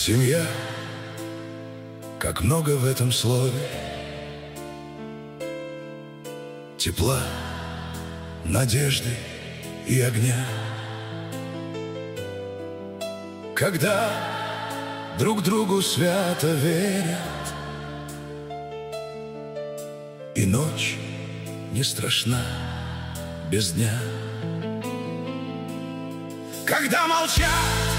Семья, как много в этом слове, тепла, надежды и огня. Когда друг другу свято верят, и ночь не страшна без дня. Когда молчат,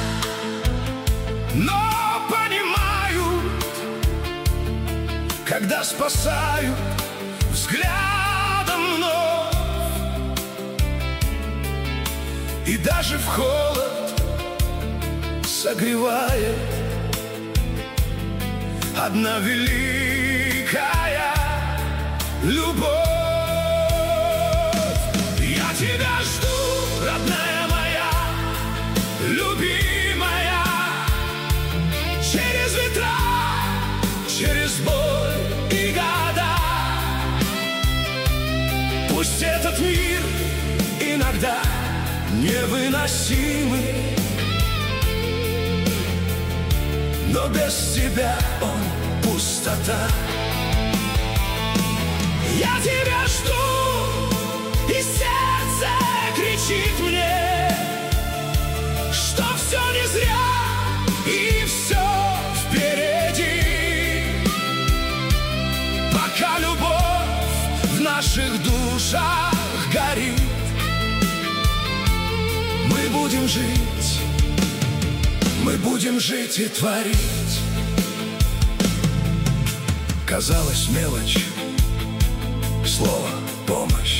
но понимают, когда спасают взглядом вновь, и даже в холод согревает одна великая любовь. Я тебя жду, родная моя, любимая, через ветра, через боль и года. Пусть этот мир иногда невыносимый, но без тебя он пустота. Я тебя жду, и сердце кричит мне, что все не зря и все впереди. Пока любовь в наших душах горит, мы будем жить, мы будем жить и творить. Казалось, мелочь, слово «помощь».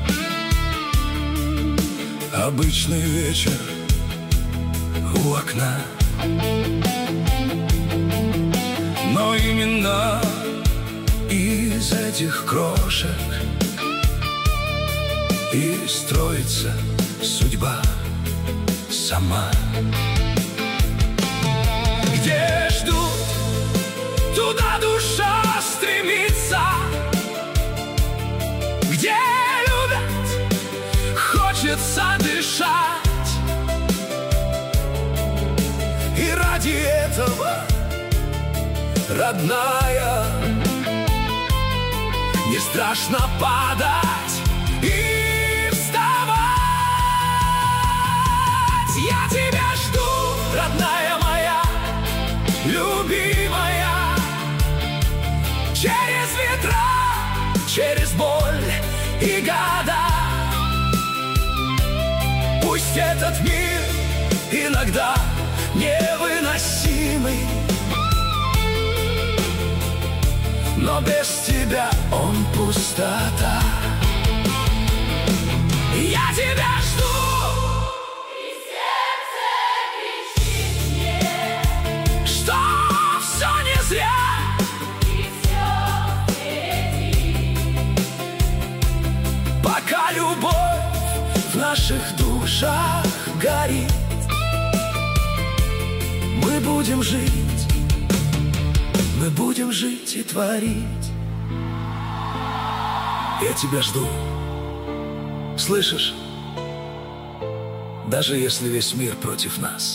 Обычный вечер у окна, но именно из этих крошек и строится судьба сама. Где ждут, туда душа стремится, где любят, хочется дышать. И ради этого, родная, не страшно падать и вставать. Я тебя жду, родная моя, любимая, через ветра, через боль и года. Пусть этот мир иногда невыносимый, но без тебя он пустота. Я тебя жду, и сердце кричит мне, что все не зря и все впереди. пока любовь в наших душах горит. Мы будем жить, мы будем жить и творить. Я тебя жду, слышишь? Даже если весь мир против нас,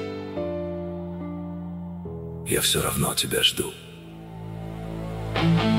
я все равно тебя жду.